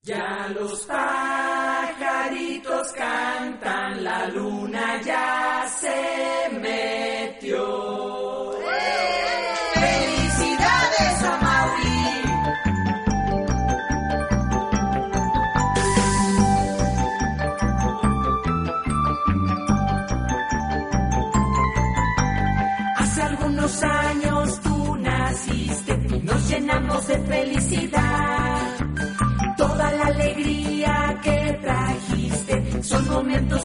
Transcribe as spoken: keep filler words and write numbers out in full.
Ya los pajaritos cantan, la luna ya se metió. ¡Felicidades, Amaury! Hace algunos años tú naciste y nos llenamos de felicidad. Toda la alegría que trajiste son momentos